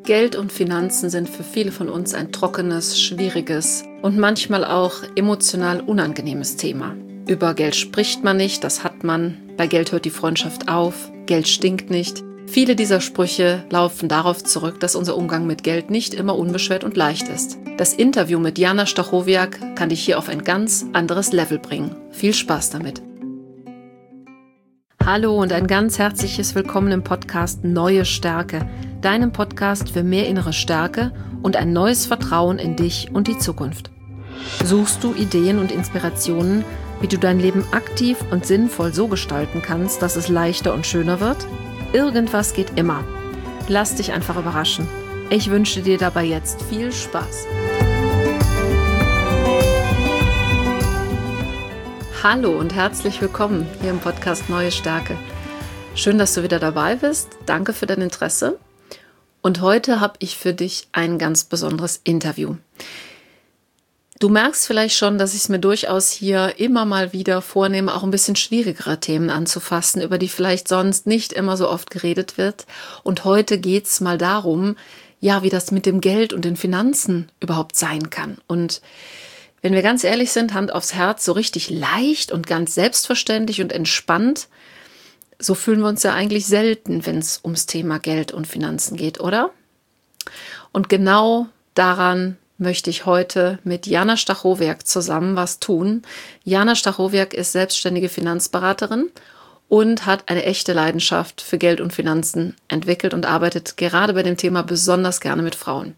Geld und Finanzen sind für viele von uns ein trockenes, schwieriges und manchmal auch emotional unangenehmes Thema. Über Geld spricht man nicht, das hat man. Bei Geld hört die Freundschaft auf. Geld stinkt nicht. Viele dieser Sprüche laufen darauf zurück, dass unser Umgang mit Geld nicht immer unbeschwert und leicht ist. Das Interview mit Jana Stachowiak kann dich hier auf ein ganz anderes Level bringen. Viel Spaß damit. Hallo und ein ganz herzliches Willkommen im Podcast Neue Stärke, deinem Podcast für mehr innere Stärke und ein neues Vertrauen in dich und die Zukunft. Suchst du Ideen und Inspirationen, wie du dein Leben aktiv und sinnvoll so gestalten kannst, dass es leichter und schöner wird? Irgendwas geht immer. Lass dich einfach überraschen. Ich wünsche dir dabei jetzt viel Spaß. Hallo und herzlich willkommen hier im Podcast Neue Stärke. Schön, dass du wieder dabei bist. Danke für dein Interesse. Und heute habe ich für dich ein ganz besonderes Interview. Du merkst vielleicht schon, dass ich es mir durchaus hier immer mal wieder vornehme, auch ein bisschen schwierigere Themen anzufassen, über die vielleicht sonst nicht immer so oft geredet wird. Und heute geht es mal darum, ja, wie das mit dem Geld und den Finanzen überhaupt sein kann. Und wenn wir ganz ehrlich sind, Hand aufs Herz, so richtig leicht und ganz selbstverständlich und entspannt, so fühlen wir uns ja eigentlich selten, wenn es ums Thema Geld und Finanzen geht, oder? Und genau daran möchte ich heute mit Jana Stachowiak zusammen was tun. Jana Stachowiak ist selbstständige Finanzberaterin und hat eine echte Leidenschaft für Geld und Finanzen entwickelt und arbeitet gerade bei dem Thema besonders gerne mit Frauen.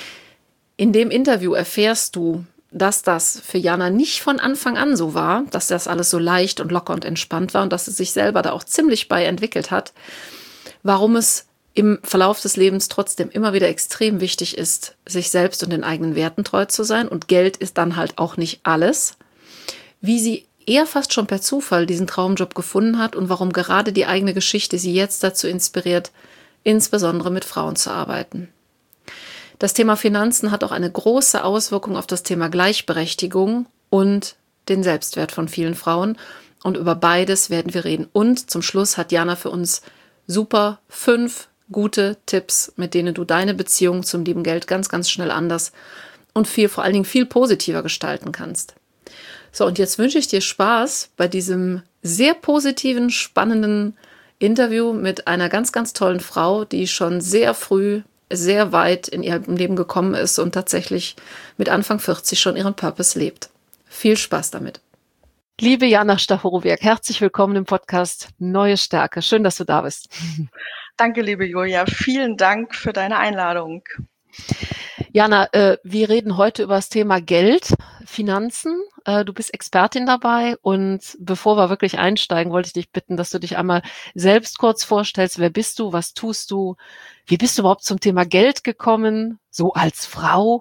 In dem Interview erfährst du, dass das für Jana nicht von Anfang an so war, dass das alles so leicht und locker und entspannt war und dass sie sich selber da auch ziemlich bei entwickelt hat, warum es im Verlauf des Lebens trotzdem immer wieder extrem wichtig ist, sich selbst und den eigenen Werten treu zu sein, und Geld ist dann halt auch nicht alles, wie sie eher fast schon per Zufall diesen Traumjob gefunden hat und warum gerade die eigene Geschichte sie jetzt dazu inspiriert, insbesondere mit Frauen zu arbeiten. Das Thema Finanzen hat auch eine große Auswirkung auf das Thema Gleichberechtigung und den Selbstwert von vielen Frauen. Und über beides werden wir reden. Und zum Schluss hat Jana für uns super 5 gute Tipps, mit denen du deine Beziehung zum lieben Geld ganz, ganz schnell anders und vor allen Dingen viel positiver gestalten kannst. So, und jetzt wünsche ich dir Spaß bei diesem sehr positiven, spannenden Interview mit einer ganz, ganz tollen Frau, die schon sehr früh sehr weit in ihrem Leben gekommen ist und tatsächlich mit Anfang 40 schon ihren Purpose lebt. Viel Spaß damit. Liebe Jana Stachowiak, herzlich willkommen im Podcast Neue Stärke. Schön, dass du da bist. Danke, liebe Julia. Vielen Dank für deine Einladung. Jana, wir reden heute über das Thema Geld, Finanzen. Du bist Expertin dabei, und bevor wir wirklich einsteigen, wollte ich dich bitten, dass du dich einmal selbst kurz vorstellst. Wer bist du? Was tust du? Wie bist du überhaupt zum Thema Geld gekommen? So als Frau?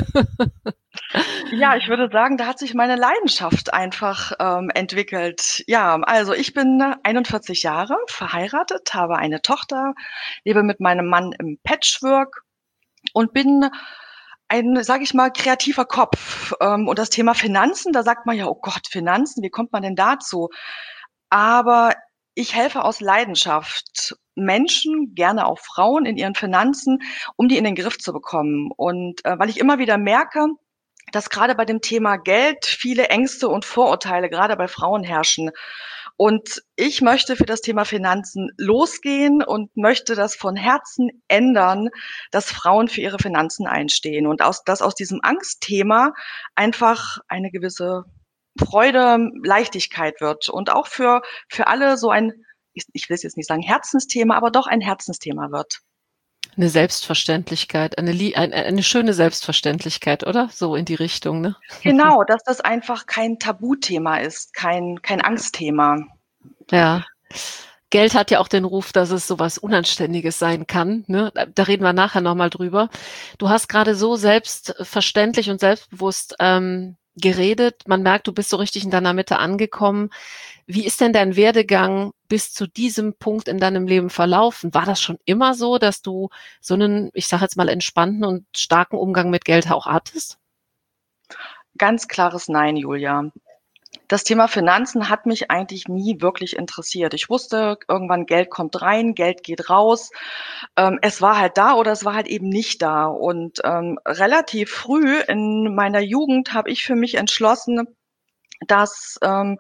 Ja, ich würde sagen, da hat sich meine Leidenschaft einfach entwickelt. Ja, also ich bin 41 Jahre, verheiratet, habe eine Tochter, lebe mit meinem Mann im Patchwork und bin ein, sage ich mal, kreativer Kopf. Und das Thema Finanzen, da sagt man ja, oh Gott, Finanzen, wie kommt man denn dazu? Aber ich helfe aus Leidenschaft Menschen, gerne auch Frauen, in ihren Finanzen, um die in den Griff zu bekommen. Und weil ich immer wieder merke, dass gerade bei dem Thema Geld viele Ängste und Vorurteile gerade bei Frauen herrschen. Und ich möchte für das Thema Finanzen losgehen und möchte das von Herzen ändern, dass Frauen für ihre Finanzen einstehen und dass aus diesem Angstthema einfach eine gewisse Freude, Leichtigkeit wird und auch für alle so ein, ich will es jetzt nicht sagen Herzensthema, aber doch ein Herzensthema wird. Eine Selbstverständlichkeit, eine schöne Selbstverständlichkeit, oder? So in die Richtung, ne? Genau, dass das einfach kein Tabuthema ist, kein Angstthema. Ja. Geld hat ja auch den Ruf, dass es sowas Unanständiges sein kann, ne? Da reden wir nachher nochmal drüber. Du hast gerade so selbstverständlich und selbstbewusst geredet. Man merkt, du bist so richtig in deiner Mitte angekommen. Wie ist denn dein Werdegang bis zu diesem Punkt in deinem Leben verlaufen? War das schon immer so, dass du so einen, ich sage jetzt mal, entspannten und starken Umgang mit Geld auch hattest? Ganz klares Nein, Julia. Das Thema Finanzen hat mich eigentlich nie wirklich interessiert. Ich wusste, irgendwann Geld kommt rein, Geld geht raus. Es war halt da oder es war halt eben nicht da. Und relativ früh in meiner Jugend habe ich für mich entschlossen, dass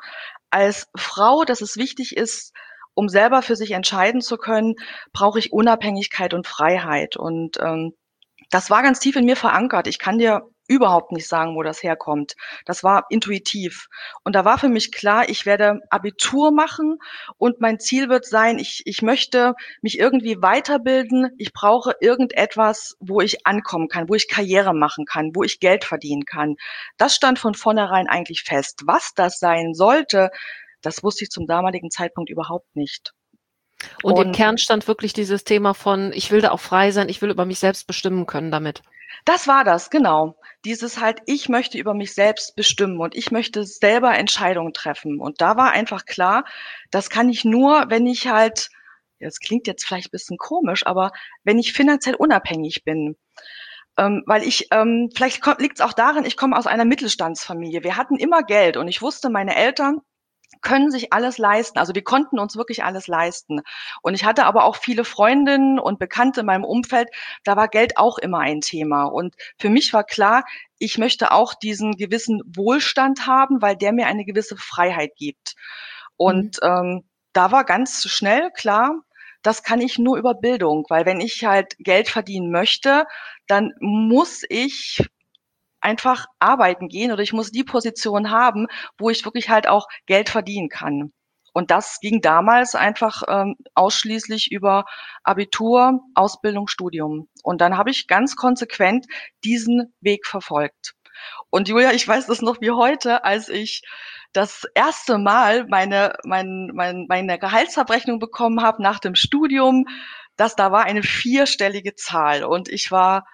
als Frau, dass es wichtig ist, um selber für sich entscheiden zu können, brauche ich Unabhängigkeit und Freiheit. Und das war ganz tief in mir verankert. Ich kann dir überhaupt nicht sagen, wo das herkommt. Das war intuitiv. Und da war für mich klar, ich werde Abitur machen und mein Ziel wird sein, ich möchte mich irgendwie weiterbilden. Ich brauche irgendetwas, wo ich ankommen kann, wo ich Karriere machen kann, wo ich Geld verdienen kann. Das stand von vornherein eigentlich fest. Was das sein sollte, das wusste ich zum damaligen Zeitpunkt überhaupt nicht. Und im Kern stand wirklich dieses Thema von, ich will da auch frei sein, ich will über mich selbst bestimmen können damit. Das war das, genau. Dieses halt, ich möchte über mich selbst bestimmen und ich möchte selber Entscheidungen treffen. Und da war einfach klar, das kann ich nur, wenn ich halt, das klingt jetzt vielleicht ein bisschen komisch, aber wenn ich finanziell unabhängig bin. Weil ich, vielleicht liegt es auch darin, ich komme aus einer Mittelstandsfamilie. Wir hatten immer Geld und ich wusste, meine Eltern können sich alles leisten. Also wir konnten uns wirklich alles leisten. Und ich hatte aber auch viele Freundinnen und Bekannte in meinem Umfeld, da war Geld auch immer ein Thema. Und für mich war klar, ich möchte auch diesen gewissen Wohlstand haben, weil der mir eine gewisse Freiheit gibt. Und da war ganz schnell klar, das kann ich nur über Bildung, weil wenn ich halt Geld verdienen möchte, dann muss ich einfach arbeiten gehen oder ich muss die Position haben, wo ich wirklich halt auch Geld verdienen kann. Und das ging damals einfach ausschließlich über Abitur, Ausbildung, Studium. Und dann habe ich ganz konsequent diesen Weg verfolgt. Und Julia, ich weiß das noch wie heute, als ich das erste Mal meine Gehaltsabrechnung bekommen habe nach dem Studium, da war eine vierstellige Zahl und ich war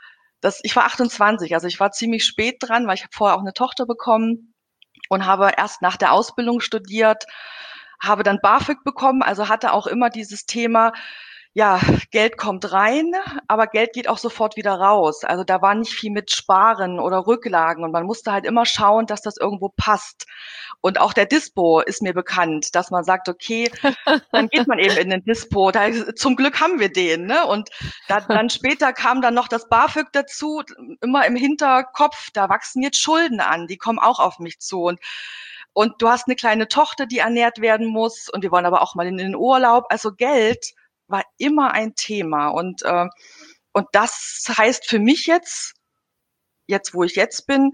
28, also ich war ziemlich spät dran, weil ich habe vorher auch eine Tochter bekommen und habe erst nach der Ausbildung studiert, habe dann BAföG bekommen, also hatte auch immer dieses Thema, ja, Geld kommt rein, aber Geld geht auch sofort wieder raus. Also da war nicht viel mit Sparen oder Rücklagen und man musste halt immer schauen, dass das irgendwo passt. Und auch der Dispo ist mir bekannt, dass man sagt, okay, dann geht man eben in den Dispo. Zum Glück haben wir den, ne? Und dann später kam dann noch das BAföG dazu, immer im Hinterkopf, da wachsen jetzt Schulden an, die kommen auch auf mich zu. Und du hast eine kleine Tochter, die ernährt werden muss und wir wollen aber auch mal in den Urlaub. Also Geld war immer ein Thema und das heißt für mich jetzt, wo ich jetzt bin,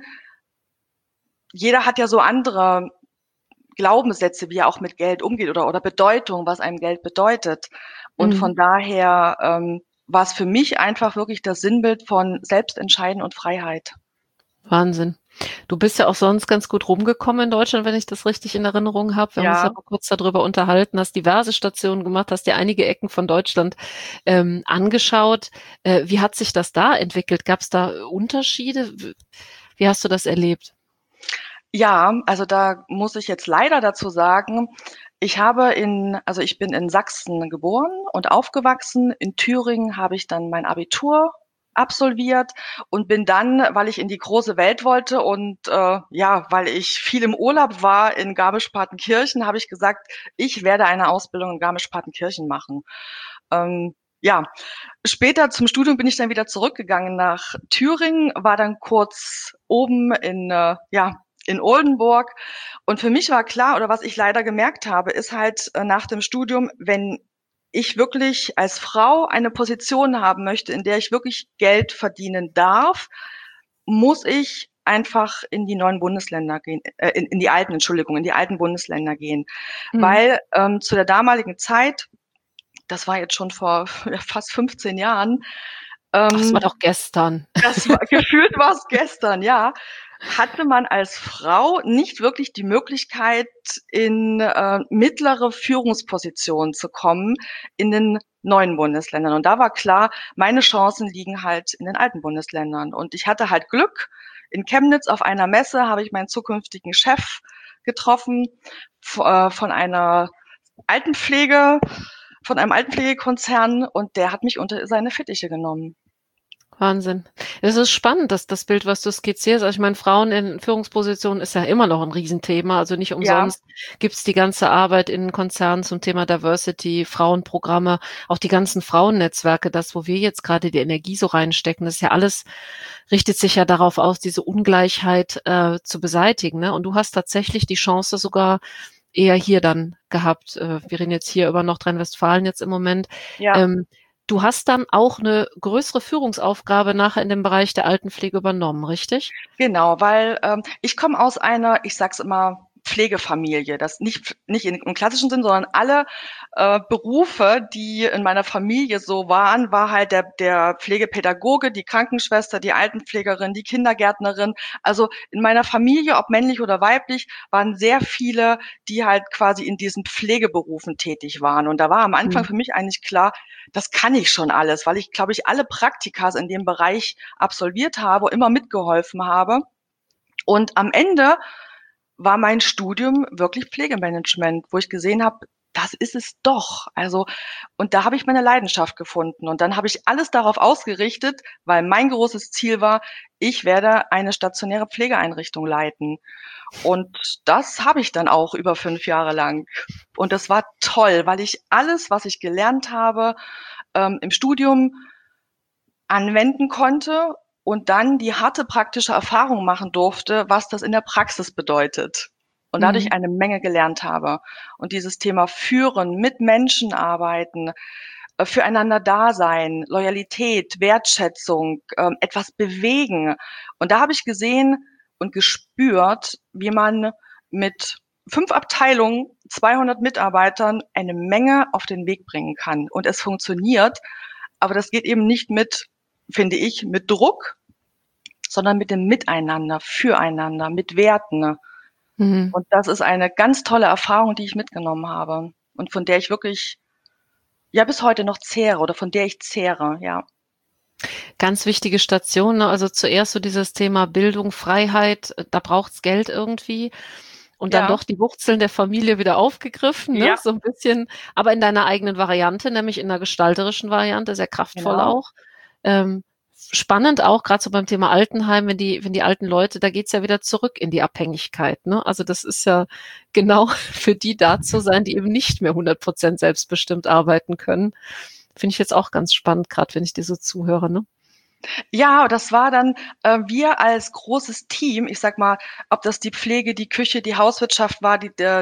jeder hat ja so andere Glaubenssätze, wie er auch mit Geld umgeht oder Bedeutung, was einem Geld bedeutet. Und von daher war es für mich einfach wirklich das Sinnbild von Selbstentscheiden und Freiheit. Wahnsinn. Du bist ja auch sonst ganz gut rumgekommen in Deutschland, wenn ich das richtig in Erinnerung habe. Wir haben uns ja mal kurz darüber unterhalten, hast diverse Stationen gemacht, hast dir einige Ecken von Deutschland angeschaut. Wie hat sich das da entwickelt? Gab es da Unterschiede? Wie hast du das erlebt? Ja, also da muss ich jetzt leider dazu sagen, ich bin in Sachsen geboren und aufgewachsen. In Thüringen habe ich dann mein Abitur absolviert und bin dann, weil ich in die große Welt wollte und weil ich viel im Urlaub war in Garmisch-Partenkirchen, habe ich gesagt, ich werde eine Ausbildung in Garmisch-Partenkirchen machen. Später zum Studium bin ich dann wieder zurückgegangen nach Thüringen, war dann kurz oben in Oldenburg. Und für mich war klar, oder was ich leider gemerkt habe, ist halt nach dem Studium, wenn ich wirklich als Frau eine Position haben möchte, in der ich wirklich Geld verdienen darf, muss ich einfach in die neuen Bundesländer gehen, in die alten Bundesländer gehen. Weil zu der damaligen Zeit, das war jetzt schon vor fast 15 Jahren. Das war doch gestern. Gefühlt war es gestern, ja. Hatte man als Frau nicht wirklich die Möglichkeit, in mittlere Führungspositionen zu kommen in den neuen Bundesländern. Und da war klar, meine Chancen liegen halt in den alten Bundesländern. Und ich hatte halt Glück. In Chemnitz auf einer Messe habe ich meinen zukünftigen Chef getroffen von einem Altenpflegekonzern und der hat mich unter seine Fittiche genommen. Wahnsinn. Es ist spannend, dass das Bild, was du skizzierst. Also ich meine, Frauen in Führungspositionen ist ja immer noch ein Riesenthema. Also nicht Ja, umsonst gibt's die ganze Arbeit in Konzernen zum Thema Diversity, Frauenprogramme, auch die ganzen Frauennetzwerke, das, wo wir jetzt gerade die Energie so reinstecken, das ist ja alles, richtet sich ja darauf aus, diese Ungleichheit zu beseitigen. Ne? Und du hast tatsächlich die Chance sogar eher hier dann gehabt. Wir reden jetzt hier über Nordrhein-Westfalen jetzt im Moment. ja. Ähm, Du hast dann auch eine größere Führungsaufgabe nachher in dem Bereich der Altenpflege übernommen, richtig? Genau, weil ich komme aus einer, ich sag's immer, Pflegefamilie. Das nicht im klassischen Sinn, sondern alle Berufe, die in meiner Familie so waren, war halt der Pflegepädagoge, die Krankenschwester, die Altenpflegerin, die Kindergärtnerin. Also in meiner Familie, ob männlich oder weiblich, waren sehr viele, die halt quasi in diesen Pflegeberufen tätig waren. Und da war am Anfang Mhm. für mich eigentlich klar, das kann ich schon alles, weil ich, glaube ich, alle Praktikas in dem Bereich absolviert habe, immer mitgeholfen habe. Und am Ende war mein Studium wirklich Pflegemanagement, wo ich gesehen habe, das ist es doch. Also, und da habe ich meine Leidenschaft gefunden. Und dann habe ich alles darauf ausgerichtet, weil mein großes Ziel war, ich werde eine stationäre Pflegeeinrichtung leiten. Und das habe ich dann auch über 5 Jahre lang. Und das war toll, weil ich alles, was ich gelernt habe, im Studium anwenden konnte und dann die harte praktische Erfahrung machen durfte, was das in der Praxis bedeutet. Und dadurch Mhm. eine Menge gelernt habe. Und dieses Thema Führen, mit Menschen arbeiten, füreinander da sein, Loyalität, Wertschätzung, etwas bewegen. Und da habe ich gesehen und gespürt, wie man mit 5 Abteilungen, 200 Mitarbeitern eine Menge auf den Weg bringen kann. Und es funktioniert, aber das geht eben nicht mit, finde ich, mit Druck, sondern mit dem Miteinander, füreinander, mit Werten. Mhm. Und das ist eine ganz tolle Erfahrung, die ich mitgenommen habe und von der ich wirklich, ja, bis heute noch zehre oder von der ich zehre, ja. Ganz wichtige Station, ne? Also zuerst so dieses Thema Bildung, Freiheit, da braucht's Geld irgendwie und dann Ja, doch die Wurzeln der Familie wieder aufgegriffen, ne? ja, So ein bisschen, aber in deiner eigenen Variante, nämlich in 'ner gestalterischen Variante, sehr kraftvoll genau. auch. Ähm, spannend auch, gerade so beim Thema Altenheim, wenn die alten Leute, da geht's ja wieder zurück in die Abhängigkeit, ne? Also, das ist ja genau für die da zu sein, die eben nicht mehr 100% selbstbestimmt arbeiten können. Finde ich jetzt auch ganz spannend, gerade wenn ich dir so zuhöre, ne? Ja, das war dann wir als großes Team, ich sage mal, ob das die Pflege, die Küche, die Hauswirtschaft war,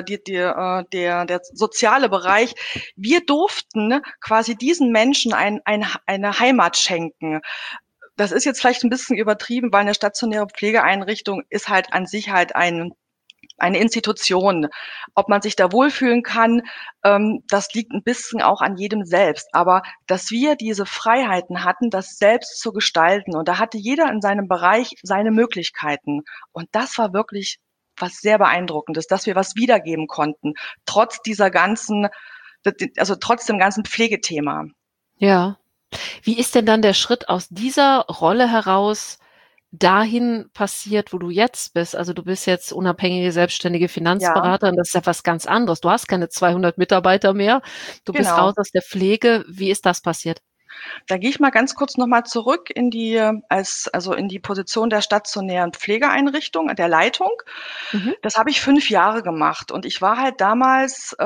der soziale Bereich. Wir durften quasi diesen Menschen eine Heimat schenken. Das ist jetzt vielleicht ein bisschen übertrieben, weil 'ne stationäre Pflegeeinrichtung ist halt an sich halt eine Institution. Ob man sich da wohlfühlen kann, das liegt ein bisschen auch an jedem selbst. Aber dass wir diese Freiheiten hatten, das selbst zu gestalten und da hatte jeder in seinem Bereich seine Möglichkeiten. Und das war wirklich was sehr Beeindruckendes, dass wir was wiedergeben konnten, trotz dieser ganzen also trotz dem ganzen Pflegethema. Ja. Wie ist denn dann der Schritt aus dieser Rolle heraus dahin passiert, wo du jetzt bist? Also, du bist jetzt unabhängige selbstständige Ja, Finanzberaterin, das ist ja was ganz anderes. Du hast keine 200 Mitarbeiter mehr. Du bist raus genau. aus der Pflege. Wie ist das passiert? Da gehe ich mal ganz kurz noch mal zurück in die in die Position der stationären Pflegeeinrichtung, der Leitung. Mhm. Das habe ich 5 Jahre gemacht und ich war halt damals,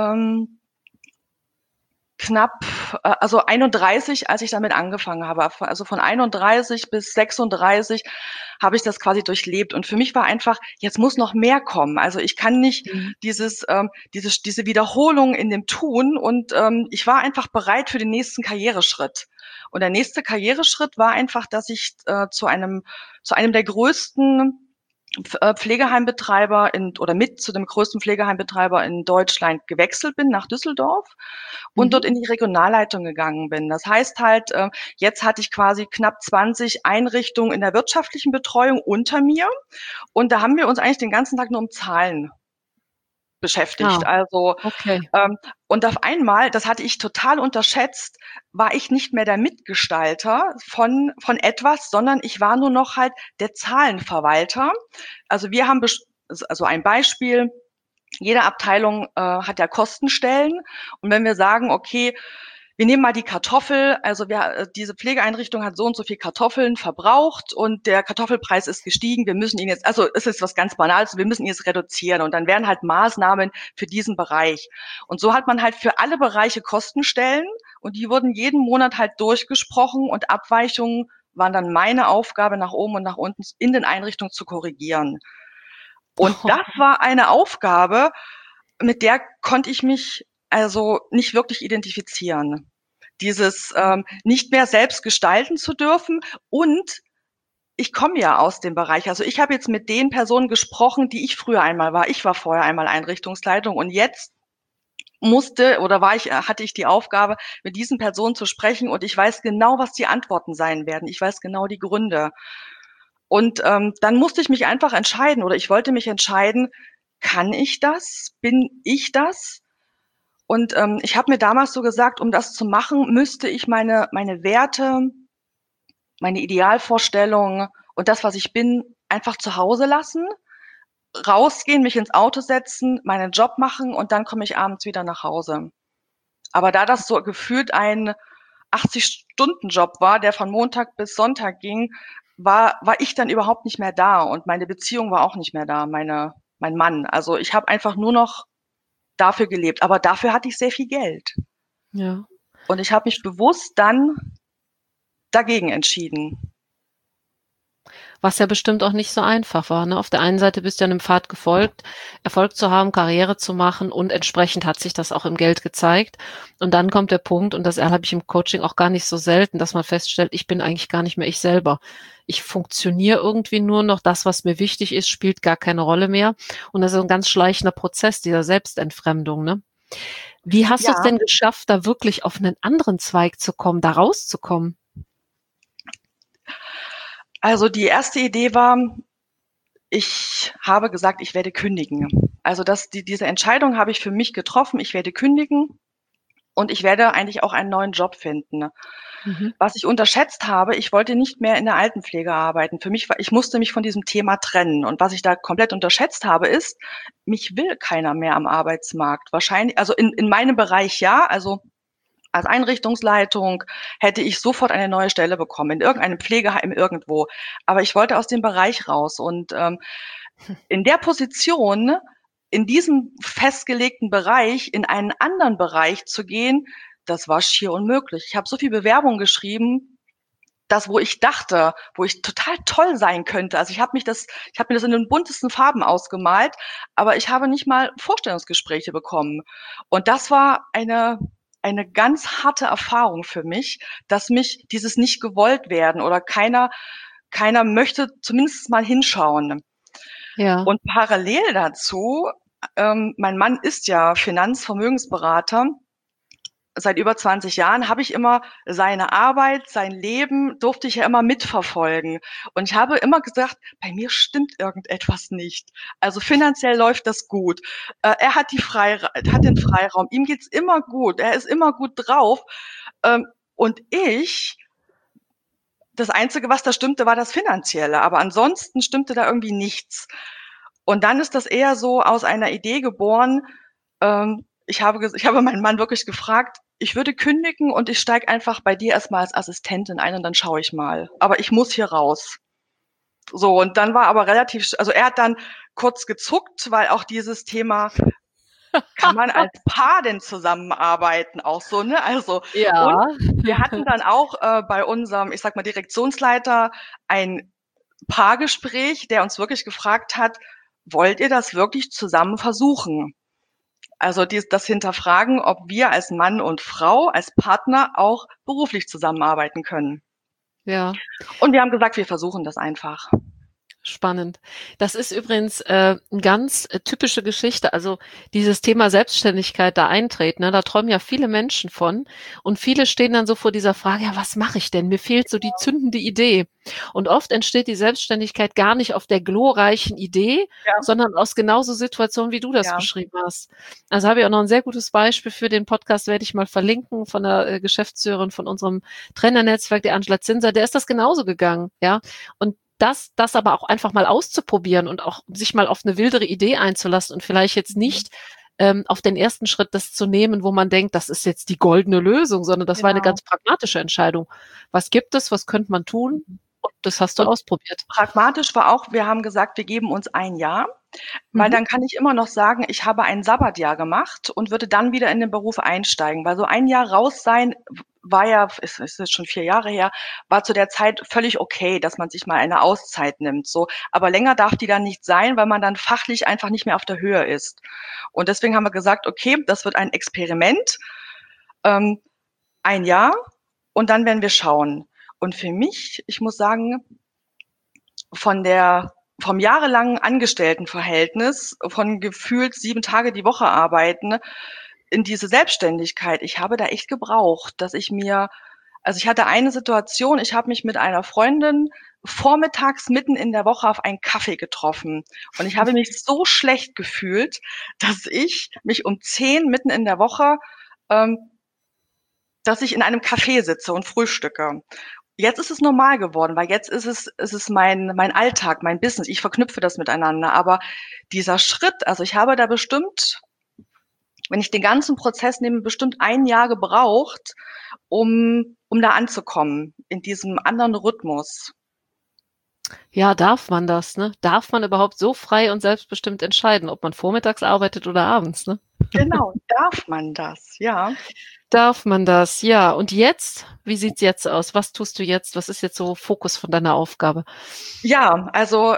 knapp, also 31, als ich damit angefangen habe. Also von 31 bis 36 habe ich das quasi durchlebt. Und für mich war einfach, jetzt muss noch mehr kommen. Also ich kann nicht Mhm. diese Wiederholung in dem Tun. Und ich war einfach bereit für den nächsten Karriereschritt. Und der nächste Karriereschritt war einfach, dass ich zu einem der größten Pflegeheimbetreiber in oder mit zu dem größten Pflegeheimbetreiber in Deutschland gewechselt bin nach Düsseldorf und Mhm. dort in die Regionalleitung gegangen bin. Das heißt halt, jetzt hatte ich quasi knapp 20 Einrichtungen in der wirtschaftlichen Betreuung unter mir und da haben wir uns eigentlich den ganzen Tag nur um Zahlen Ah, beschäftigt. Also, okay. und auf einmal, das hatte ich total unterschätzt, war ich nicht mehr der Mitgestalter von etwas, sondern ich war nur noch halt der Zahlenverwalter. Also, wir haben also ein Beispiel, jede Abteilung hat ja Kostenstellen und wenn wir sagen: „Okay, wir nehmen mal die Kartoffel, also diese Pflegeeinrichtung hat so und so viel Kartoffeln verbraucht und der Kartoffelpreis ist gestiegen, wir müssen ihn jetzt, also es ist was ganz Banales, wir müssen ihn jetzt reduzieren und dann werden halt Maßnahmen für diesen Bereich. Und so hat man halt für alle Bereiche Kostenstellen und die wurden jeden Monat halt durchgesprochen und Abweichungen waren dann meine Aufgabe, nach oben und nach unten in den Einrichtungen zu korrigieren. Und das war eine Aufgabe, mit der konnte ich mich also nicht wirklich identifizieren. Dieses nicht mehr selbst gestalten zu dürfen. Und ich komme ja aus dem Bereich. Also ich habe jetzt mit den Personen gesprochen, die ich früher einmal war. Ich war vorher einmal Einrichtungsleitung und jetzt hatte ich die Aufgabe, mit diesen Personen zu sprechen und ich weiß genau, was die Antworten sein werden. Ich weiß genau die Gründe. Und dann musste ich mich einfach entscheiden oder ich wollte mich entscheiden, kann ich das? Bin ich das? Und ich habe mir damals so gesagt, um das zu machen, müsste ich meine Werte, meine Idealvorstellungen und das, was ich bin, einfach zu Hause lassen, rausgehen, mich ins Auto setzen, meinen Job machen und dann komme ich abends wieder nach Hause. Aber da das so gefühlt ein 80-Stunden-Job war, der von Montag bis Sonntag ging, war ich dann überhaupt nicht mehr da und meine Beziehung war auch nicht mehr da, mein Mann. Also ich habe einfach nur noch dafür gelebt, aber dafür hatte ich sehr viel Geld. Ja. Und ich habe mich bewusst dann dagegen entschieden. Was ja bestimmt auch nicht so einfach war, ne? Auf der einen Seite bist du einem Pfad gefolgt, Erfolg zu haben, Karriere zu machen und entsprechend hat sich das auch im Geld gezeigt. Und dann kommt der Punkt, und das erlebe ich im Coaching auch gar nicht so selten, dass man feststellt, ich bin eigentlich gar nicht mehr ich selber. Ich funktioniere irgendwie nur noch, das, was mir wichtig ist, spielt gar keine Rolle mehr. Und das ist ein ganz schleichender Prozess dieser Selbstentfremdung, ne? Wie hast du es denn geschafft, da wirklich auf einen anderen Zweig zu kommen, da rauszukommen? Also die erste Idee war, ich habe gesagt, ich werde kündigen. Also diese Entscheidung habe ich für mich getroffen, ich werde kündigen und ich werde eigentlich auch einen neuen Job finden. Mhm. Was ich unterschätzt habe, ich wollte nicht mehr in der Altenpflege arbeiten. Ich musste mich von diesem Thema trennen. Und was ich da komplett unterschätzt habe, ist, mich will keiner mehr am Arbeitsmarkt. Wahrscheinlich, also in meinem Bereich ja, also als Einrichtungsleitung hätte ich sofort eine neue Stelle bekommen, in irgendeinem Pflegeheim irgendwo. Aber ich wollte aus dem Bereich raus. Und in der Position, in diesem festgelegten Bereich, in einen anderen Bereich zu gehen, das war schier unmöglich. Ich habe so viel Bewerbung geschrieben, wo ich dachte, wo ich total toll sein könnte. Also ich habe mir das in den buntesten Farben ausgemalt, aber ich habe nicht mal Vorstellungsgespräche bekommen. Und das war eine ganz harte Erfahrung für mich, dass mich dieses nicht gewollt werden oder keiner möchte zumindest mal hinschauen. Ja. Und parallel dazu, mein Mann ist ja Finanzvermögensberater. Seit über 20 Jahren habe ich immer seine Arbeit, sein Leben durfte ich ja immer mitverfolgen. Und ich habe immer gesagt, bei mir stimmt irgendetwas nicht. Also finanziell läuft das gut. Er hat den Freiraum. Ihm geht's immer gut. Er ist immer gut drauf. Und das Einzige, was da stimmte, war das Finanzielle. Aber ansonsten stimmte da irgendwie nichts. Und dann ist das eher so aus einer Idee geboren. Ich habe meinen Mann wirklich gefragt, ich würde kündigen und ich steige einfach bei dir erstmal als Assistentin ein und dann schaue ich mal. Aber ich muss hier raus. So, und dann war aber also er hat dann kurz gezuckt, weil auch dieses Thema, kann man als Paar denn zusammenarbeiten auch so, ne? Also, ja. Und wir hatten dann auch bei unserem, ich sag mal, Direktionsleiter ein Paargespräch, der uns wirklich gefragt hat, wollt ihr das wirklich zusammen versuchen? Also das Hinterfragen, ob wir als Mann und Frau, als Partner auch beruflich zusammenarbeiten können. Ja. Und wir haben gesagt, wir versuchen das einfach. Spannend. Das ist übrigens eine ganz typische Geschichte. Also dieses Thema Selbstständigkeit da eintreten, ne, da träumen ja viele Menschen von. Und viele stehen dann so vor dieser Frage, ja, was mache ich denn? Mir fehlt so die zündende Idee. Und oft entsteht die Selbstständigkeit gar nicht auf der glorreichen Idee, sondern aus genauso Situationen, wie du das beschrieben hast. Also habe ich auch noch ein sehr gutes Beispiel für den Podcast, werde ich mal verlinken, von der Geschäftsführerin von unserem Trainernetzwerk, der Angela Zinser, der ist das genauso gegangen, ja. Und das aber auch einfach mal auszuprobieren und auch sich mal auf eine wildere Idee einzulassen und vielleicht jetzt nicht auf den ersten Schritt das zu nehmen, wo man denkt, das ist jetzt die goldene Lösung, sondern das war eine Genau. ganz pragmatische Entscheidung. Was gibt es? Was könnte man tun? Und das hast du Und ausprobiert. pragmatisch war auch, wir haben gesagt, wir geben uns ein Jahr, weil Mhm. dann kann ich immer noch sagen, ich habe ein Sabbatjahr gemacht und würde dann wieder in den Beruf einsteigen, weil so ein Jahr raus sein war ja, ist jetzt schon 4 Jahre her, war zu der Zeit völlig okay, dass man sich mal eine Auszeit nimmt, so. Aber länger darf die dann nicht sein, weil man dann fachlich einfach nicht mehr auf der Höhe ist. Und deswegen haben wir gesagt, okay, das wird ein Experiment, ähm, 1 Jahr und dann werden wir schauen. Und für mich, ich muss sagen, vom jahrelangen Angestelltenverhältnis, von gefühlt 7 Tage die Woche arbeiten, in diese Selbstständigkeit. Ich habe da echt gebraucht, dass ich mir also, ich hatte eine Situation, ich habe mich mit einer Freundin vormittags mitten in der Woche auf einen Kaffee getroffen und ich habe mich so schlecht gefühlt, dass ich mich um 10 mitten in der Woche ähm, dass ich in einem Café sitze und frühstücke. Jetzt ist es normal geworden, weil jetzt ist es mein Alltag, mein Business. Ich verknüpfe das miteinander. Aber dieser Schritt, also ich habe da bestimmt, wenn ich den ganzen Prozess nehme, bestimmt 1 Jahr gebraucht, um da anzukommen, in diesem anderen Rhythmus. Ja, darf man das, ne? Darf man überhaupt so frei und selbstbestimmt entscheiden, ob man vormittags arbeitet oder abends, ne? Genau, darf man das, ja. Darf man das? Ja. Und jetzt? Wie sieht's jetzt aus? Was tust du jetzt? Was ist jetzt so Fokus von deiner Aufgabe? Ja,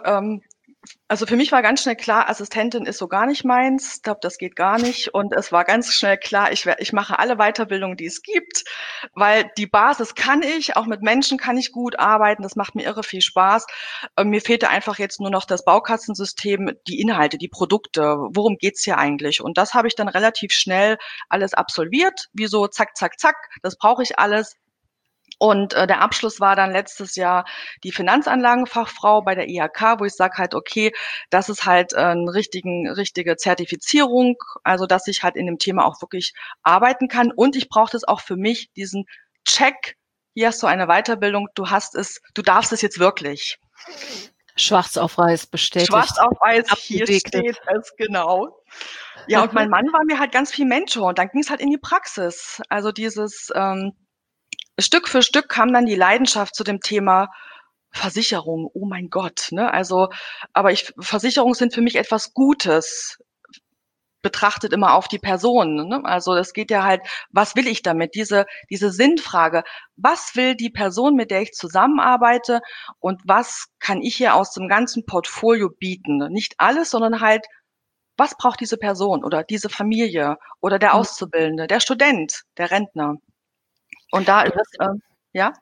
also für mich war ganz schnell klar, Assistentin ist so gar nicht meins. Ich glaube, das geht gar nicht. Und es war ganz schnell klar, ich mache alle Weiterbildungen, die es gibt, weil die Basis kann ich, auch mit Menschen kann ich gut arbeiten. Das macht mir irre viel Spaß. Mir fehlte einfach jetzt nur noch das Baukastensystem, die Inhalte, die Produkte. Worum geht's hier eigentlich? Und das habe ich dann relativ schnell alles absolviert. Wie so zack, zack, zack. Das brauche ich alles. Und der Abschluss war dann letztes Jahr die Finanzanlagenfachfrau bei der IHK, wo ich sage halt, okay, das ist halt 'n richtige Zertifizierung, also dass ich halt in dem Thema auch wirklich arbeiten kann. Und ich brauche das auch für mich, diesen Check: „Hier hast du eine Weiterbildung, du darfst es jetzt wirklich.“ Schwarz auf weiß Schwarz bestätigt. auf weiß, hier Abgesegnet. steht es, genau. Ja, und mein Mann war mir halt ganz viel Mentor und dann ging's halt in die Praxis. Also dieses, Stück für Stück kam dann die Leidenschaft zu dem Thema Versicherung. Oh mein Gott, ne? Also, aber Versicherungen sind für mich etwas Gutes, betrachtet immer auf die Person, ne? Also, es geht ja halt, was will ich damit? Diese Sinnfrage: Was will die Person, mit der ich zusammenarbeite und was kann ich ihr aus dem ganzen Portfolio bieten? Nicht alles, sondern halt, was braucht diese Person oder diese Familie oder der Mhm. Auszubildende, der Student, der Rentner? Und da Du ist hast ja?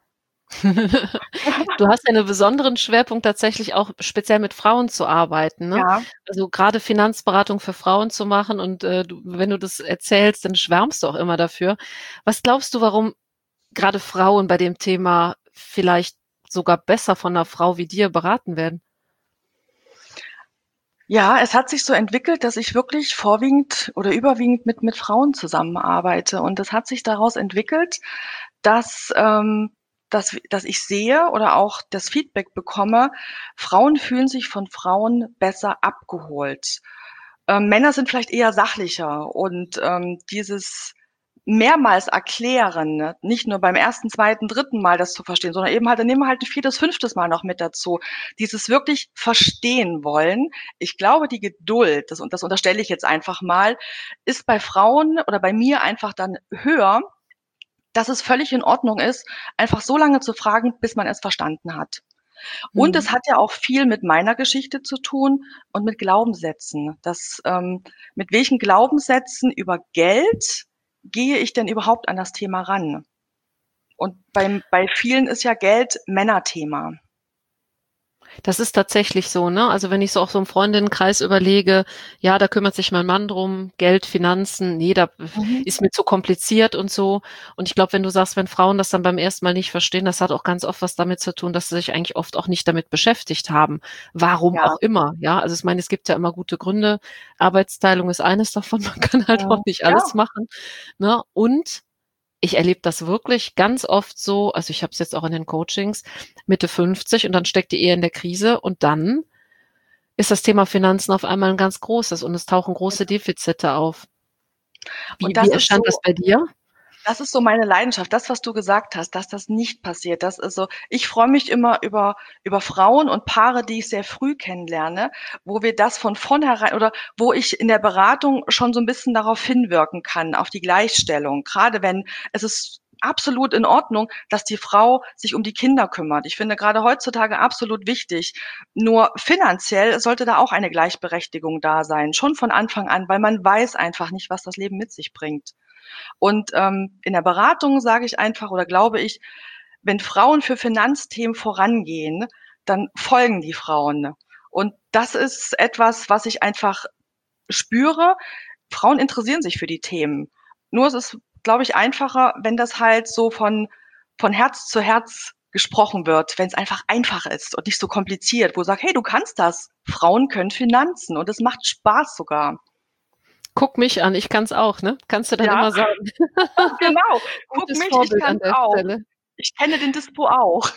Du hast ja 'nen besonderen Schwerpunkt tatsächlich auch speziell mit Frauen zu arbeiten, ne? Ja. Also, grade Finanzberatung für Frauen zu machen und, du wenn du das erzählst, dann schwärmst du auch immer dafür. Was glaubst du, warum grade Frauen bei dem Thema vielleicht sogar besser von 'ner Frau wie dir beraten werden? Ja, es hat sich so entwickelt, dass ich wirklich vorwiegend oder überwiegend mit Frauen zusammenarbeite. Und das hat sich daraus entwickelt, dass, dass ich sehe oder auch das Feedback bekomme, Frauen fühlen sich von Frauen besser abgeholt. Männer sind vielleicht eher sachlicher und, dieses mehrmals erklären, ne, nicht nur beim ersten, zweiten, dritten Mal das zu verstehen, sondern eben halt dann nehmen wir halt 'n 4., 5. Mal noch mit dazu. Dieses wirklich verstehen wollen. Ich glaube, die Geduld, das unterstelle ich jetzt einfach mal, ist bei Frauen oder bei mir einfach dann höher, dass es völlig in Ordnung ist, einfach so lange zu fragen, bis man es verstanden hat. Und Mhm. es hat ja auch viel mit meiner Geschichte zu tun und mit Glaubenssätzen. Mit welchen Glaubenssätzen über Geld gehe ich denn überhaupt an das Thema ran? Und bei vielen ist ja Geld Männerthema. Das ist tatsächlich so, ne? Also, wenn ich so auch so im Freundinnenkreis überlege, ja, da kümmert sich mein Mann drum, Geld, Finanzen, ne, da Mhm. ist mir zu kompliziert und so. Und ich glaube, wenn du sagst, wenn Frauen das dann beim ersten Mal nicht verstehen, das hat auch ganz oft was damit zu tun, dass sie sich eigentlich oft auch nicht damit beschäftigt haben. Warum Ja, auch immer, ja? Also, ich meine, es gibt ja immer gute Gründe. Arbeitsteilung ist eines davon. Man kann halt auch nicht ja, alles machen, ne? Und ich erlebe das wirklich ganz oft so, also, ich habe es jetzt auch in den Coachings, Mitte 50 und dann steckt die Ehe in der Krise und dann ist das Thema Finanzen auf einmal ein ganz großes und es tauchen große Genau. Defizite auf. Und Wie entstand das bei dir? das ist so meine Leidenschaft, das, was du gesagt hast, dass das nicht passiert. Das ist so, ich freue mich immer über Frauen und Paare, die ich sehr früh kennenlerne, wo wir das von vornherein oder wo ich in der Beratung schon so 'n bisschen darauf hinwirken kann, auf die Gleichstellung. Grade wenn es ist absolut in Ordnung, dass die Frau sich um die Kinder kümmert. Ich finde grade heutzutage absolut wichtig. Nur finanziell sollte da auch eine Gleichberechtigung da sein, schon von Anfang an, weil man weiß einfach nicht, was das Leben mit sich bringt. Und, in der Beratung sage ich einfach oder glaube ich, wenn Frauen für Finanzthemen vorangehen, dann folgen die Frauen. Und das ist etwas, was ich einfach spüre. Frauen interessieren sich für die Themen. Nur es ist, glaube ich, einfacher, wenn das halt so von Herz zu Herz gesprochen wird, wenn's einfach ist und nicht so kompliziert, wo sagt: „Hey, du kannst das. Frauen können Finanzen und es macht Spaß sogar.“ Guck mich an, ich kann's auch, ne? Kannst du dann Ja, immer sagen. genau. „Guck Gutes mich, ich Vorbild an kann's der auch. Stelle. Ich kenne den Dispo auch.“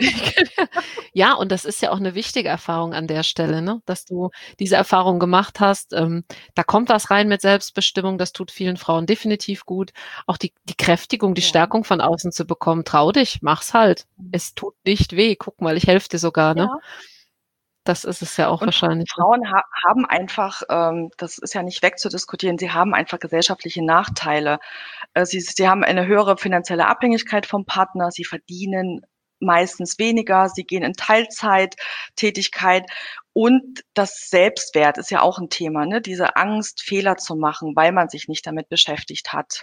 Ja, und das ist ja auch 'ne wichtige Erfahrung an der Stelle, ne, dass du diese Erfahrung gemacht hast. Da kommt was rein mit Selbstbestimmung, das tut vielen Frauen definitiv gut. Auch die Kräftigung, die Ja. Stärkung von außen zu bekommen. Trau dich, mach's halt. Mhm. Es tut nicht weh. Guck mal, ich helfe dir sogar, ne? Ja. Das ist es ja auch Und wahrscheinlich, ne? Frauen haben einfach, das ist ja nicht wegzudiskutieren, sie haben einfach gesellschaftliche Nachteile. Sie haben eine höhere finanzielle Abhängigkeit vom Partner, sie verdienen meistens weniger, sie gehen in Teilzeittätigkeit und das Selbstwert ist ja auch 'n Thema, ne? Diese Angst, Fehler zu machen, weil man sich nicht damit beschäftigt hat.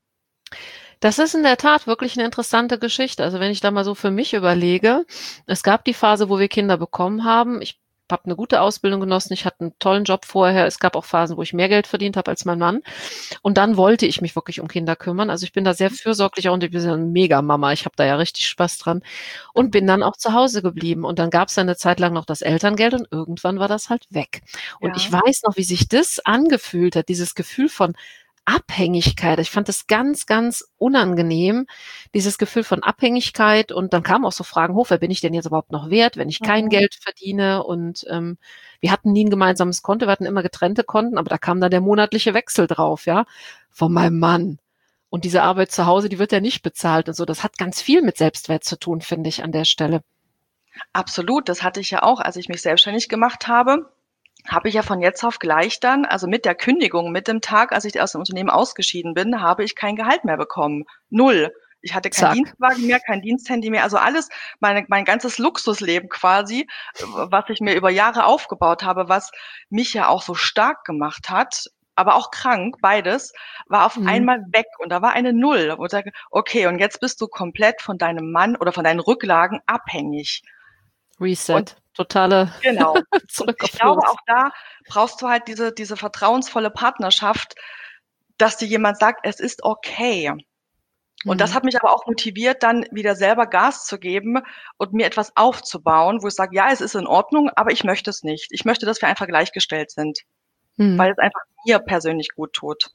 Das ist in der Tat wirklich 'ne interessante Geschichte. Also, wenn ich da mal so für mich überlege, es gab die Phase, wo wir Kinder bekommen haben. Ich habe 'ne gute Ausbildung genossen, ich hatte 'n tollen Job vorher. Es gab auch Phasen, wo ich mehr Geld verdient habe als mein Mann. Und dann wollte ich mich wirklich um Kinder kümmern. Also, ich bin da sehr Mhm. fürsorglich und ich bin so 'ne Mega-Mama. Ich habe da ja richtig Spaß dran und Mhm. bin dann auch zu Hause geblieben. Und dann gab's ja 'ne Zeit lang noch das Elterngeld und irgendwann war das halt weg. Und ich Ja. weiß noch, wie sich das angefühlt hat, dieses Gefühl von Abhängigkeit. Ich fand das ganz, ganz unangenehm, dieses Gefühl von Abhängigkeit. Und dann kamen auch so Fragen hoch: „Wer bin ich denn jetzt überhaupt noch wert, wenn ich kein Mhm. Geld verdiene?“ Und, wir hatten nie 'n gemeinsames Konto, wir hatten immer getrennte Konten, aber da kam dann der monatliche Wechsel drauf, ja, von meinem Mann. Und diese Arbeit zu Hause, die wird ja nicht bezahlt und so. Das hat ganz viel mit Selbstwert zu tun, finde ich an der Stelle. Absolut, das hatte ich ja auch, als ich mich selbstständig gemacht habe ich ja von jetzt auf gleich dann also, mit der Kündigung, mit dem Tag, als ich aus dem Unternehmen ausgeschieden bin, habe ich kein Gehalt mehr bekommen. 0. Ich hatte keinen Zack. Dienstwagen mehr, kein Diensthandy mehr, also alles mein ganzes Luxusleben quasi, was ich mir über Jahre aufgebaut habe, was mich ja auch so stark gemacht hat, aber auch krank, beides, war auf Mhm. einmal weg und da war eine Null, wo ich sage: „Okay, und jetzt bist du komplett von deinem Mann oder von deinen Rücklagen abhängig.“ Und Reset, totale genau. Und zurück ich auf glaube, Los. auch da brauchst du halt diese vertrauensvolle Partnerschaft, dass dir jemand sagt: „Es ist okay.“ Und das Mhm. hat mich aber auch motiviert, dann wieder selber Gas zu geben und mir etwas aufzubauen, wo ich sage: „Ja, es ist in Ordnung, aber ich möchte es nicht. Ich möchte, dass wir einfach gleichgestellt sind, Mhm. weil es einfach mir persönlich gut tut.“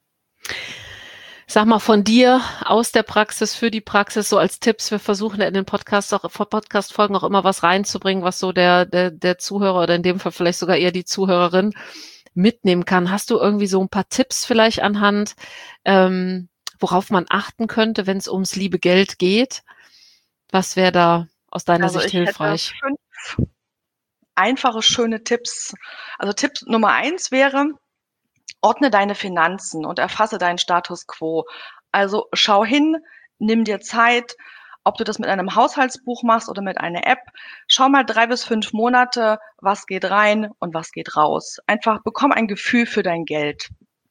Sag mal von dir aus der Praxis für die Praxis so als Tipps. Wir versuchen ja in den Podcasts auch Podcast-Folgen auch immer was reinzubringen, was so der Zuhörer oder in dem Fall vielleicht sogar eher die Zuhörerin mitnehmen kann. Hast du irgendwie so 'n paar Tipps vielleicht an Hand, worauf man achten könnte, wenn's ums liebe Geld geht? Was wäre da aus deiner Also, Sicht ich hätte hilfreich? 5 einfache, schöne Tipps. Also, Tipp Nummer 1 wäre: Ordne deine Finanzen und erfasse deinen Status quo. Also, schau hin, nimm dir Zeit, ob du das mit einem Haushaltsbuch machst oder mit einer App. Schau mal 3 bis 5 Monate, was geht rein und was geht raus. Einfach bekomm ein Gefühl für dein Geld.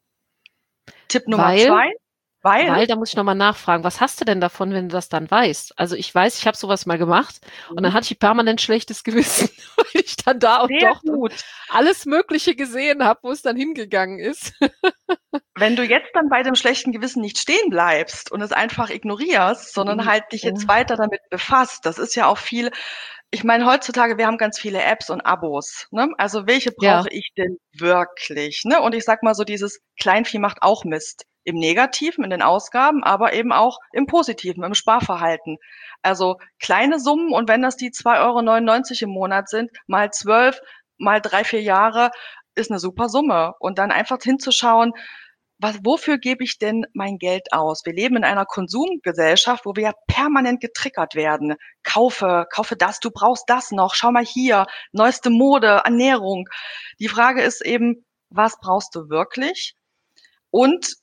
Tipp Nummer Weil 2, weil da muss ich noch mal nachfragen, was hast du denn davon, wenn du das dann weißt? Also, ich weiß, ich habe so was mal gemacht und mhm, dann hatte ich permanent schlechtes Gewissen, weil ich dann da und sehr dort und gut. alles Mögliche gesehen habe, wo es dann hingegangen ist. Wenn du jetzt dann bei dem schlechten Gewissen nicht stehen bleibst und es einfach ignorierst, sondern Mhm, halt dich jetzt ja. weiter damit befasst, das ist ja auch viel ich meine, heutzutage, wir haben ganz viele Apps und Abos, ne? Also, welche Ja, brauche ich denn wirklich, ne? Und ich sage mal so, dieses Kleinvieh macht auch Mist. Im Negativen, in den Ausgaben, aber eben auch im Positiven, im Sparverhalten. Also, kleine Summen und wenn das die 2,99 € im Monat sind, mal 12, mal 3, 4 Jahre ist eine super Summe. Und dann einfach hinzuschauen, wofür gebe ich denn mein Geld aus? Wir leben in einer Konsumgesellschaft, wo wir ja permanent getriggert werden. Kaufe das, du brauchst das noch, schau mal hier, neueste Mode, Ernährung. Die Frage ist eben, was brauchst du wirklich? Und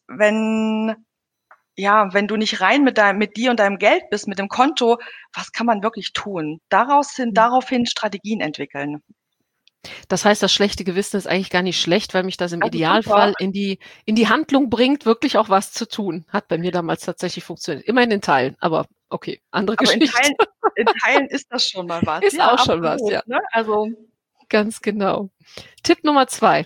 wenn du nicht rein mit dir und deinem Geld bist, mit dem Konto, was kann man wirklich tun? Daraufhin Strategien entwickeln. Das heißt, das schlechte Gewissen ist eigentlich gar nicht schlecht, weil mich das im Also Idealfall super. in die Handlung bringt, wirklich auch was zu tun. Hat bei mir damals tatsächlich funktioniert. Immerhin in Teilen, aber okay, andere Aber Geschichte. In Teilen ist das schon mal was. Ist Ja, auch schon was, absolut, ja. ne? Also, Ganz genau. Tipp Nummer 2.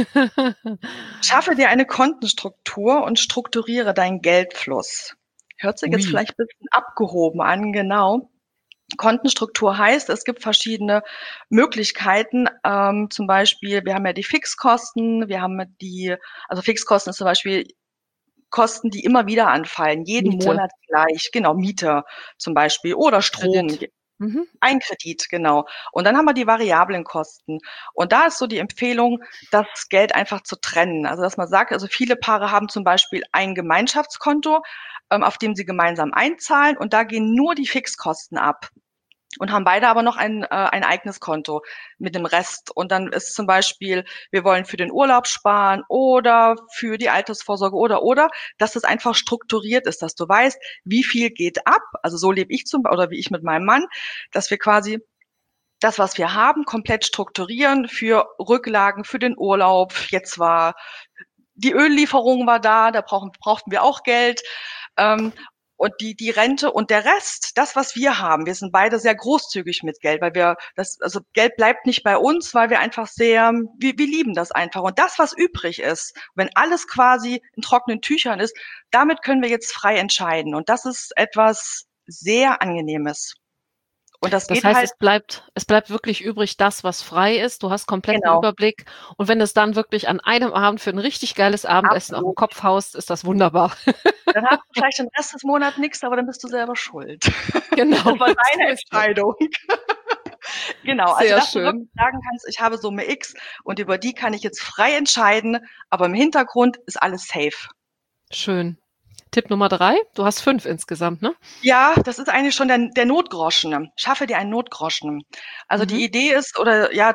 schaffe dir eine Kontenstruktur und strukturiere deinen Geldfluss. Hört sich jetzt Ui, vielleicht ein bisschen abgehoben an, genau. Kontenstruktur heißt, es gibt verschiedene Möglichkeiten. Zum Beispiel, wir haben ja die Fixkosten, also Fixkosten ist zum Beispiel Kosten, die immer wieder anfallen, jeden Miete, Monat gleich. Genau, Miete zum Beispiel oder Strom. Kredit. Mhm. Ein Kredit, genau. Und dann haben wir die variablen Kosten. Und da ist so die Empfehlung, das Geld einfach zu trennen. Also, dass man sagt, also viele Paare haben zum Beispiel ein Gemeinschaftskonto, auf dem sie gemeinsam einzahlen und da gehen nur die Fixkosten ab. Und haben beide aber noch ein eigenes Konto mit dem Rest. Und dann ist zum Beispiel, wir wollen für den Urlaub sparen oder für die Altersvorsorge oder, dass das einfach strukturiert ist, dass du weißt, wie viel geht ab. Also so lebe ich oder wie ich mit meinem Mann, dass wir quasi das, was wir haben, komplett strukturieren für Rücklagen, für den Urlaub. Jetzt war die Öllieferung war da brauchten wir auch Geld. Ähm, und die Rente und der Rest, das, was wir haben, wir sind beide sehr großzügig mit Geld, weil also Geld bleibt nicht bei uns, weil wir einfach wir lieben das einfach. Und das, was übrig ist, wenn alles quasi in trockenen Tüchern ist, damit können wir jetzt frei entscheiden. Und das ist etwas sehr Angenehmes. Und das Das geht heißt, halt, es bleibt wirklich übrig das, was frei ist. Du hast kompletten genau, Überblick. Und wenn es dann wirklich an einem Abend für ein richtig geiles Abendessen auf den absolut. Kopf haust, ist das wunderbar. Dann hast du vielleicht den Rest des Monats nichts, aber dann bist du selber schuld. Genau, Das war so deine ist das. Entscheidung. Genau, also Sehr dass du schön. wirklich sagen kannst, ich habe Summe X und über die kann ich jetzt frei entscheiden, aber im Hintergrund ist alles safe. Schön. Tipp Nummer 3. Du hast 5 insgesamt, ne? Ja, das ist eigentlich schon der Notgroschen. Schaffe dir einen Notgroschen. Also Mhm. die Idee ist, oder ja,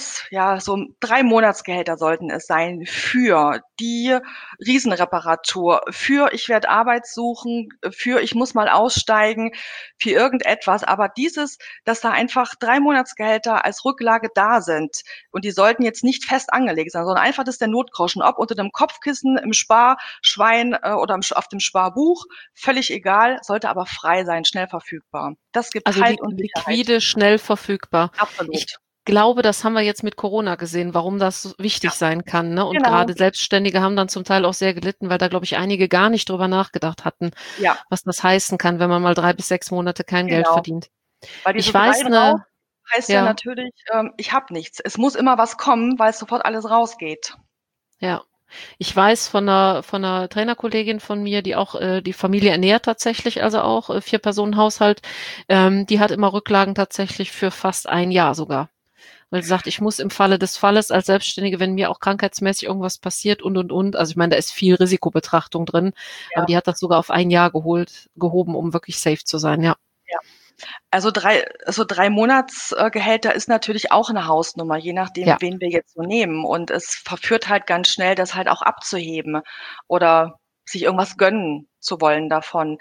3 Monatsgehälter sollten es sein für die Riesenreparatur, für ich werde Arbeit suchen, für ich muss mal aussteigen, für irgendetwas. Aber dass da einfach 3 Monatsgehälter als Rücklage da sind und die sollten jetzt nicht fest angelegt sein, sondern einfach das ist der Notgroschen, ob unter dem Kopfkissen, im Sparschwein oder auf dem Sparbuch. Völlig egal, sollte aber frei sein, schnell verfügbar. Das gibt Also Halt und Sicherheit. liquide, schnell verfügbar. Ich Absolut. glaube, das haben wir jetzt mit Corona gesehen, warum das Ja, wichtig sein kann, ne? Und genau. gerade Selbstständige haben dann zum Teil auch sehr gelitten, weil da, glaube ich, einige gar nicht drüber nachgedacht hatten, Ja, was das heißen kann, wenn man mal 3 bis 6 Monate kein Geld genau. verdient. Weil Ich dieses rein weiß raus 'ne heißt ja ja, natürlich, ich habe nichts. Es muss immer was kommen, weil sofort alles rausgeht. ja. Ich weiß von 'ner Trainerkollegin von mir, die auch, die Familie ernährt tatsächlich, also auch, 4-Personen-Haushalt, die hat immer Rücklagen tatsächlich für fast ein Jahr sogar. Weil sie sagt: „Ich muss im Falle des Falles als Selbstständige, wenn mir auch krankheitsmäßig irgendwas passiert und.“ Also, ich meine, da ist viel Risikobetrachtung drin, aber Ja, die hat das sogar auf ein Jahr gehoben, um wirklich safe zu sein, ja. ja. Also 3 Monatsgehälter ist natürlich auch 'ne Hausnummer, je nachdem, Ja, wen wir jetzt so nehmen. Und es verführt halt ganz schnell, das halt auch abzuheben oder sich irgendwas gönnen zu wollen davon.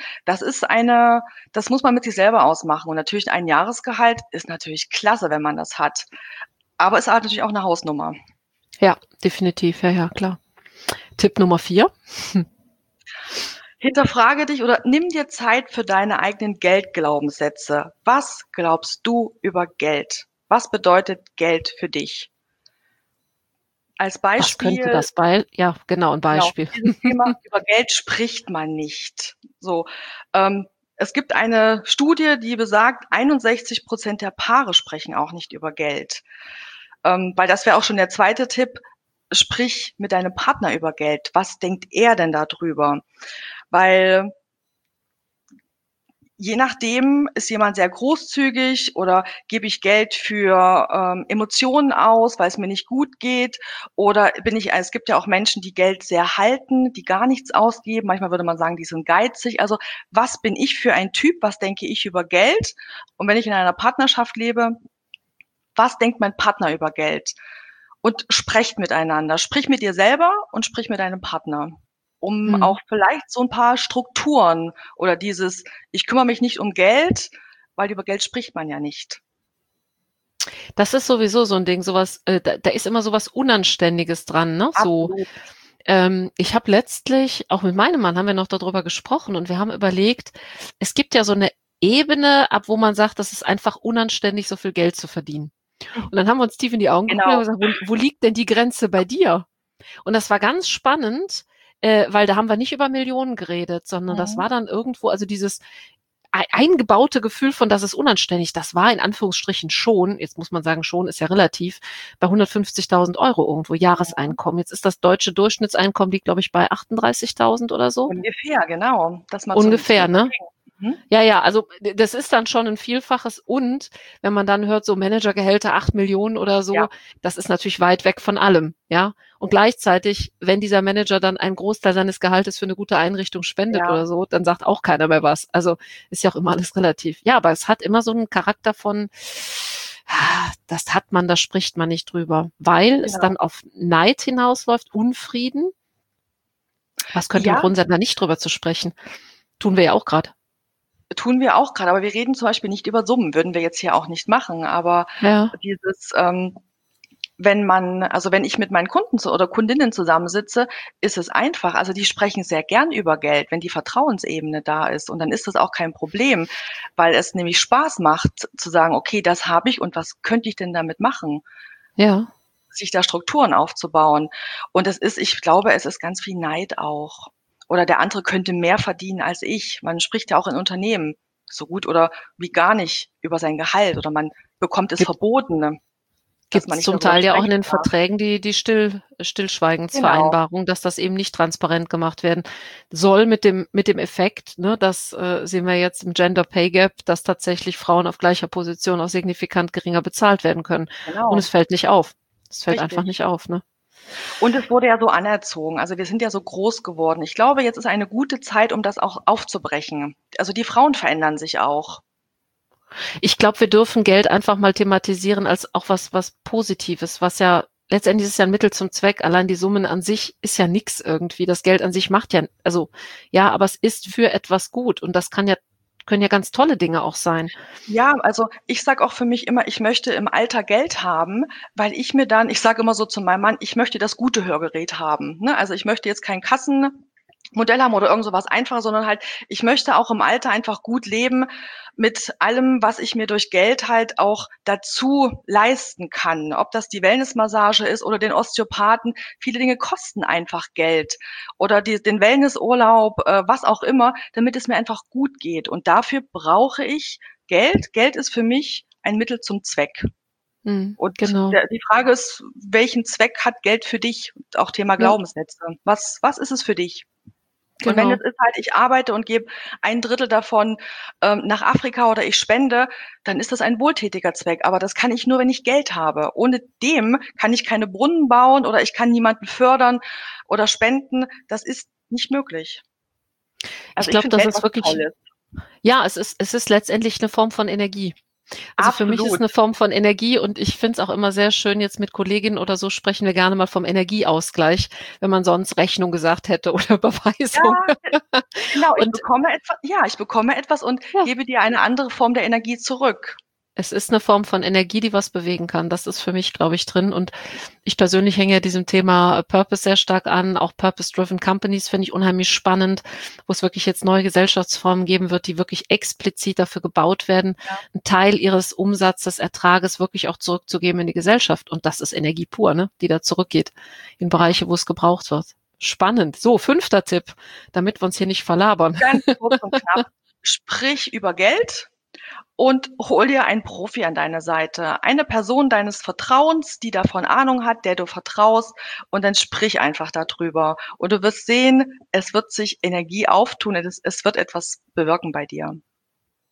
Das muss man mit sich selber ausmachen. Und natürlich ein Jahresgehalt ist natürlich klasse, wenn man das hat. Aber ist halt natürlich auch 'ne Hausnummer. ja, definitiv. Ja, ja, klar. Tipp Nummer 4. Hinterfrage dich oder nimm dir Zeit für deine eigenen Geldglaubenssätze. Was glaubst du über Geld? Was bedeutet Geld für dich? Als Was könnte Beispiel, das ja, genau, 'n genau, Beispiel. dieses Thema, über Geld spricht man nicht. So, es gibt eine Studie, die besagt, 61% der Paare sprechen auch nicht über Geld. Weil das wäre auch schon der zweite Tipp, sprich mit deinem Partner über Geld. Was denkt er denn da drüber? Weil je nachdem, ist jemand sehr großzügig oder gebe ich Geld für Emotionen aus, weil es mir nicht gut geht, oder es gibt ja auch Menschen, die Geld sehr halten, die gar nichts ausgeben. Manchmal würde man sagen, die sind geizig. Also was bin ich für ein Typ? Was denke ich über Geld? Und wenn ich in einer Partnerschaft lebe, was denkt mein Partner über Geld? Und sprecht miteinander. Sprich mit dir selber und sprich mit deinem Partner, um Mhm. auch vielleicht so ein paar Strukturen oder dieses: „Ich kümmere mich nicht um Geld“, weil über Geld spricht man ja nicht. Das ist sowieso so ein Ding, sowas, da ist immer sowas Unanständiges dran, ne? So, Absolut, ich habe letztlich auch mit meinem Mann haben wir noch darüber gesprochen und wir haben überlegt, es gibt ja so eine Ebene, ab wo man sagt, das ist einfach unanständig, so viel Geld zu verdienen. Und dann haben wir uns tief in die Augen geguckt und haben genau. gesagt: „Wo liegt denn die Grenze bei dir?“ Und das war ganz spannend, weil da haben wir nicht über Millionen geredet, sondern das Mhm. war dann irgendwo also dieses eingebaute Gefühl von, das ist unanständig, das war in Anführungsstrichen schon, jetzt muss man sagen, schon ist ja relativ, bei 150.000 Euro irgendwo Mhm. Jahreseinkommen. Jetzt ist das deutsche Durchschnittseinkommen liegt, glaube ich, bei 38.000 oder so. Ungefähr, genau. Das mal zu Ungefähr, ne? überlegen. Mhm. Ja, ja, also das ist dann schon ein Vielfaches und wenn man dann hört, so Managergehälter 8 Millionen oder Ja, so, das ist natürlich weit weg von allem, ja. Und gleichzeitig, wenn dieser Manager dann einen Großteil seines Gehaltes für eine gute Einrichtung spendet ja, oder so, dann sagt auch keiner mehr was. Also ist ja auch immer alles relativ. Ja, aber es hat immer so einen Charakter von, das hat man, da spricht man nicht drüber, weil es genau. dann auf Neid hinausläuft, Unfrieden. Was könnte ein Ja, Grund sein, da nicht drüber zu sprechen? Tun wir ja auch gerade. tun wir auch grade, aber wir reden zum Beispiel nicht über Summen, würden wir jetzt hier auch nicht machen, aber Ja. dieses, wenn ich mit meinen Kunden oder Kundinnen zusammensitze, ist es einfach. Also, die sprechen sehr gern über Geld, wenn die Vertrauensebene da ist. Und dann ist das auch kein Problem, weil es nämlich Spaß macht zu sagen: „Okay, das habe ich und was könnte ich denn damit machen?“ Ja. Sich da Strukturen aufzubauen. Und ich glaube, es ist ganz viel Neid auch. Oder der andere könnte mehr verdienen als ich. Man spricht ja auch in Unternehmen so gut oder wie gar nicht über sein Gehalt oder man bekommt es Gibt verboten, ne, dass man Gibt's nicht zum darüber Teil ja auch in sprechen den darf. Verträgen die Genau. Stillschweigensvereinbarung, dass das eben nicht transparent gemacht werden soll mit dem Effekt, ne, das, sehen wir jetzt im Gender Pay Gap, dass tatsächlich Frauen auf gleicher Position auch signifikant geringer bezahlt werden können. Und es Genau, fällt nicht auf. Es fällt einfach richtig. nicht auf, ne? Und es wurde ja so anerzogen. Also, wir sind ja so groß geworden. Ich glaube, jetzt ist eine gute Zeit, um das auch aufzubrechen. Also, die Frauen verändern sich auch. Ich glaube, wir dürfen Geld einfach mal thematisieren als auch was Positives, was ja letztendlich ist ja ein Mittel zum Zweck. Allein die Summen an sich ist ja nix irgendwie. Das Geld an sich macht ja also, ja, aber es ist für etwas gut und das können ja ganz tolle Dinge auch sein. Ja, also, ich sage auch für mich immer, ich möchte im Alter Geld haben, weil ich sage immer so zu meinem Mann: „Ich möchte das gute Hörgerät haben“, ne? Also, ich möchte jetzt kein Kassenmodell haben oder irgend so was Einfaches, sondern halt, ich möchte auch im Alter einfach gut leben mit allem, was ich mir durch Geld halt auch dazu leisten kann. Ob das die Wellnessmassage ist oder den Osteopathen. Viele Dinge kosten einfach Geld oder den Wellnessurlaub, was auch immer, damit es mir einfach gut geht. Und dafür brauche ich Geld. Geld ist für mich ein Mittel zum Zweck. Mhm, Und genau. die Frage ist, welchen Zweck hat Geld für dich? Und auch Thema Ja, Glaubenssätze. Was ist es für dich? Und wenn es genau. ist halt, ich arbeite und gebe ein Drittel davon, nach Afrika oder ich spende, dann ist das ein wohltätiger Zweck. Aber das kann ich nur, wenn ich Geld habe. Ohne dem kann ich keine Brunnen bauen oder ich kann niemanden fördern oder spenden. Das ist nicht möglich. Ich Also, ich glaube, finde das Geld ist was wirklich Tolles. ja, es ist letztendlich 'ne Form von Energie. Also, für mich ist Absolut. 'ne Form von Energie und ich finde es auch immer sehr schön, jetzt mit Kolleginnen oder so sprechen wir gerne mal vom Energieausgleich, wenn man sonst Rechnung gesagt hätte oder Überweisung. Ja, genau, Und ich bekomme etwas und ja. gebe dir eine andere Form der Energie zurück. Es ist 'ne Form von Energie, die was bewegen kann. Das ist für mich, glaube ich, drin. Und ich persönlich hänge ja diesem Thema Purpose sehr stark an. Auch Purpose-Driven Companies finde ich unheimlich spannend, wo es wirklich jetzt neue Gesellschaftsformen geben wird, die wirklich explizit dafür gebaut werden, Ja, 'n Teil ihres Umsatzes, Ertrages wirklich auch zurückzugeben in die Gesellschaft. Und das ist Energie pur, ne, die da zurückgeht in ja. Bereiche, wo es gebraucht wird. Spannend. So, 5. Tipp, damit wir uns hier nicht verlabern. Ganz kurz und knapp. Sprich über Geld und hol dir einen Profi an deine Seite. Eine Person deines Vertrauens, die davon Ahnung hat, der du vertraust und dann sprich einfach da drüber. Und du wirst sehen, es wird sich Energie auftun, es wird etwas bewirken bei dir.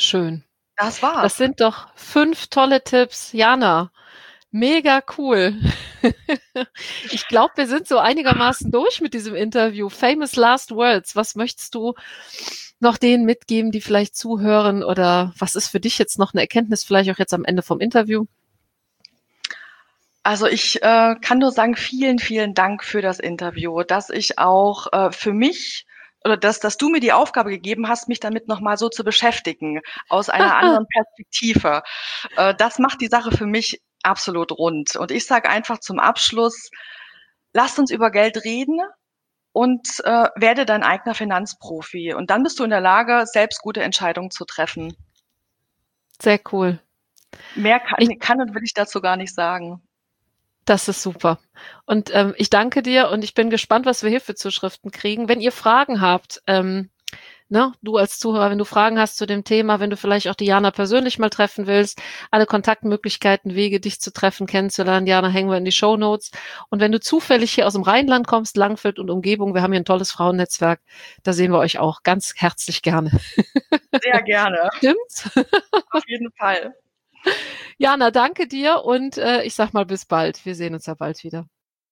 Schön. Das Das war's. sind doch 5 tolle Tipps. Jana, mega cool. Ich glaube, wir sind so einigermaßen durch mit diesem Interview. Famous last words. Was möchtest du noch denen mitgeben, die vielleicht zuhören? Oder was ist für dich jetzt noch eine Erkenntnis, vielleicht auch jetzt am Ende vom Interview? Also, ich, kann nur sagen, vielen, vielen Dank für das Interview, dass ich auch, für mich oder dass du mir die Aufgabe gegeben hast, mich damit noch mal so zu beschäftigen, aus einer anderen Perspektive. Das macht die Sache für mich absolut rund. Und ich sage einfach zum Abschluss: Lasst uns über Geld reden und, werde dein eigener Finanzprofi. Und dann bist du in der Lage, selbst gute Entscheidungen zu treffen. Sehr cool. Mehr Ich kann und will ich dazu gar nicht sagen. Das ist super. Und, ich danke dir und ich bin gespannt, was wir hier für Zuschriften kriegen. Wenn ihr Fragen habt, ne, du als Zuhörer, wenn du Fragen hast zu dem Thema, wenn du vielleicht auch die Jana persönlich mal treffen willst, alle Kontaktmöglichkeiten, Wege, dich zu treffen, kennenzulernen, Jana, hängen wir in die Shownotes. Und wenn du zufällig hier aus dem Rheinland kommst, Langfeld und Umgebung, wir haben hier ein tolles Frauennetzwerk, da sehen wir euch auch ganz herzlich gerne. Sehr gerne, Stimmt's? auf jeden Fall. Jana, danke dir und, ich sage mal bis bald. Wir sehen uns ja bald wieder.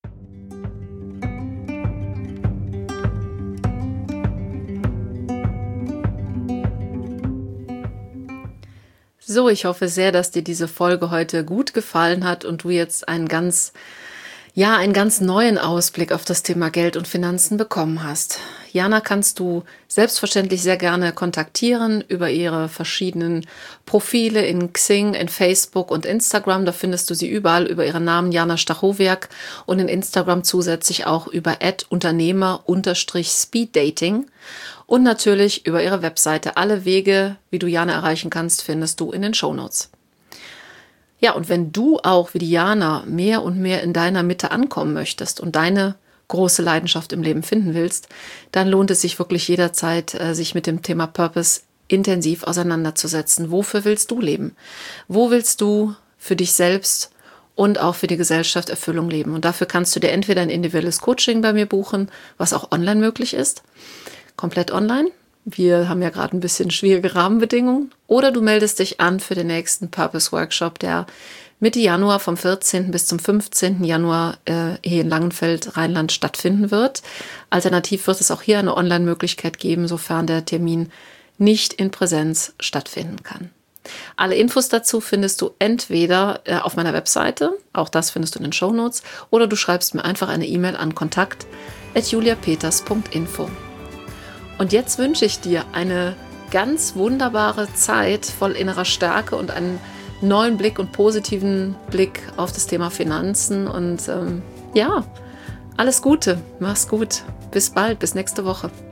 So, ich hoffe sehr, dass dir diese Folge heute gut gefallen hat und du jetzt einen ganz neuen Ausblick auf das Thema Geld und Finanzen bekommen hast. Jana kannst du selbstverständlich sehr gerne kontaktieren über ihre verschiedenen Profile in Xing, in Facebook und Instagram. Da findest du sie überall über ihren Namen Jana Stachowiak und in Instagram zusätzlich auch über @Unternehmer_Speeddating und natürlich über ihre Webseite. Alle Wege, wie du Jana erreichen kannst, findest du in den Shownotes. Ja, und wenn du auch wie die Jana mehr und mehr in deiner Mitte ankommen möchtest und deine große Leidenschaft im Leben finden willst, dann lohnt es sich wirklich jederzeit, sich mit dem Thema Purpose intensiv auseinanderzusetzen. Wofür willst du leben? Wo willst du für dich selbst und auch für die Gesellschaft Erfüllung leben? Und dafür kannst du dir entweder ein individuelles Coaching bei mir buchen, was auch online möglich ist, komplett online. Wir haben ja gerade ein bisschen schwierige Rahmenbedingungen. Oder du meldest dich an für den nächsten Purpose Workshop, der Mitte Januar vom 14. bis zum 15. Januar hier in Langenfeld, Rheinland stattfinden wird. Alternativ wird es auch hier eine Online-Möglichkeit geben, sofern der Termin nicht in Präsenz stattfinden kann. Alle Infos dazu findest du entweder auf meiner Webseite, auch das findest du in den Shownotes, oder du schreibst mir einfach eine E-Mail an kontakt@juliapeters.info. Und jetzt wünsche ich dir eine ganz wunderbare Zeit voll innerer Stärke und einen neuen Blick und positiven Blick auf das Thema Finanzen. Und alles Gute, mach's gut. Bis bald, bis nächste Woche.